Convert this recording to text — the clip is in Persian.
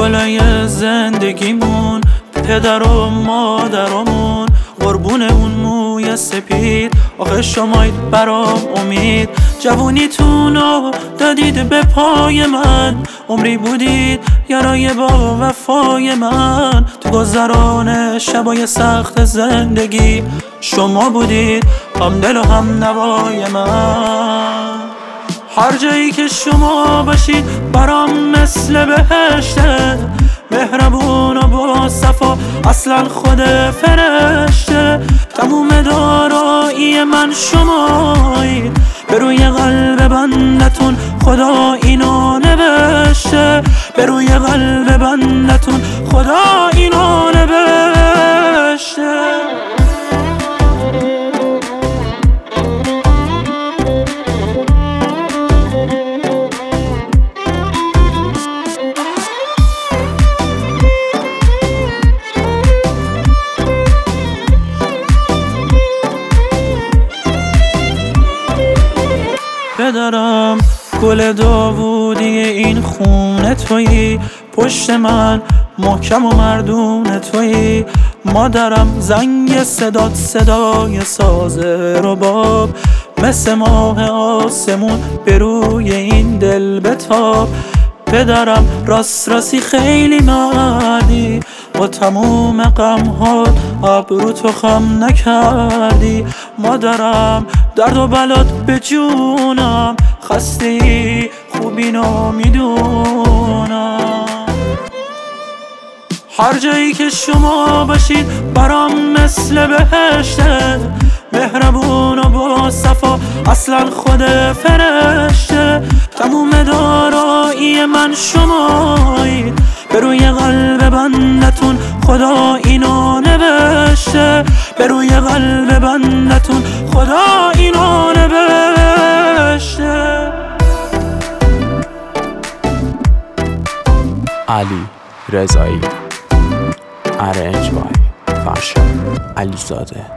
بالای زندگیمون، پدر و مادرامون، قربون اون موی سپید. آخه شمایید برام امید، جوونیتونو دادید به پای من، عمری بودید یارای با وفای من. تو گذران شبای سخت زندگی شما بودید هم دل و هم نوای من. هر جایی که شما باشید برام مثل بهشته، مهربون و با صفا اصلا خود فرشته. تموم دارایی من شمایید، به روی قلب بندتون خدا اینو نوشته، به روی قلب بندتون خدا اینو نوشته. پدرم گل داوودی این خونه تویی، پشت من محکم و مردون تویی. مادرم زنگ صدات صدای ساز رباب، مثل ماه آسمون به روی این دل بتاب. پدرم راستی خیلی مردی، با تموم غم‌هات ابرو تو خم نکردی. مادرم درد و بلات به جونم، خسته‌ای خوب اینو میدونم. هر جایی که شما باشید برام مثل بهشته، مهربون و با صفا اصلا خود فرشته. تموم دارایی من شمایید، به روی قلب بندتون خدا اینو نوشته، به روی قلب بندتون خدا اینو نوشته. علی رضایی، ارنج بای فرشاد علیزاده.